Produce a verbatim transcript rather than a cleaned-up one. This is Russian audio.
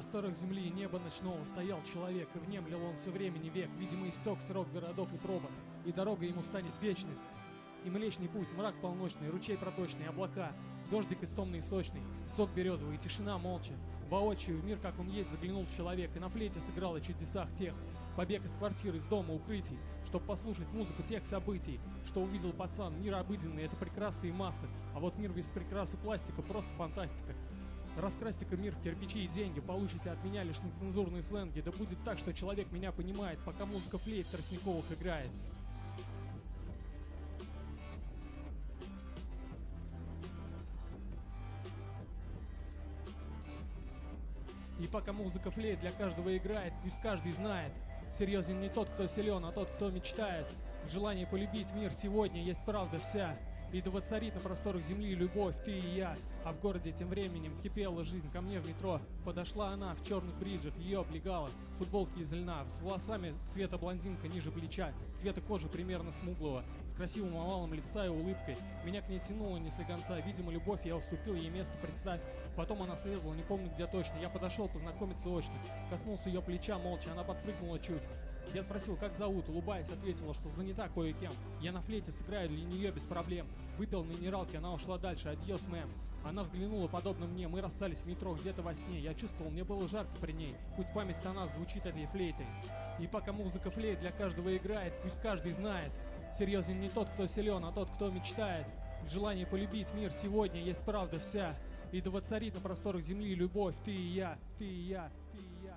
просторах земли и неба ночного стоял человек, и внемлил он все времени век. Видимо, истек срок городов и пробок, и дорога ему станет вечность. И Млечный Путь, мрак полночный, ручей проточный, облака, дождик истомный и сочный, сок березовый и тишина молча. Воочию в мир, как он есть, заглянул человек, и на флейте сыграл о чудесах тех. Побег из квартиры, из дома, укрытий, чтоб послушать музыку тех событий, что увидел пацан. Мир обыденный — это прекрасы и массы, а вот мир без прикрас и пластика — просто фантастика. Раскрасьте-ка мир в кирпичи и деньги, получите от меня лишь нецензурные сленги. Да будет так, что человек меня понимает, пока музыка флейт тростниковых играет. И пока музыка флейт для каждого играет, пусть каждый знает: серьезен не тот, кто силен, а тот, кто мечтает. В желании полюбить мир сегодня есть правда вся. И да воцарит на просторах земли любовь, ты и я. А в городе тем временем кипела жизнь. Ко мне в метро подошла она в черных бриджах, ее облегала футболки из льна, с волосами цвета блондинка ниже плеча, цвета кожи примерно смуглого, с красивым овалом лица и улыбкой. Меня к ней тянуло не слегонца, видимо, любовь, я уступил ей место, представь. Потом она следовала, не помню где точно. Я подошел познакомиться очно, коснулся ее плеча молча, она подпрыгнула чуть. Я спросил, как зовут, улыбаясь, ответила, что занята кое-кем. Я на флейте сыграю для нее без проблем. Выпил минералки, она ушла дальше, адьос, мэм. Она взглянула подобно мне, мы расстались в метро где-то во сне. Я чувствовал, мне было жарко при ней, пусть память о нас звучит этой флейтой. И пока музыка флейт для каждого играет, пусть каждый знает: серьезен не тот, кто силен, а тот, кто мечтает. В желании полюбить мир сегодня есть правда вся. И да воцарит на просторах земли любовь, ты и я, ты и я, ты и я.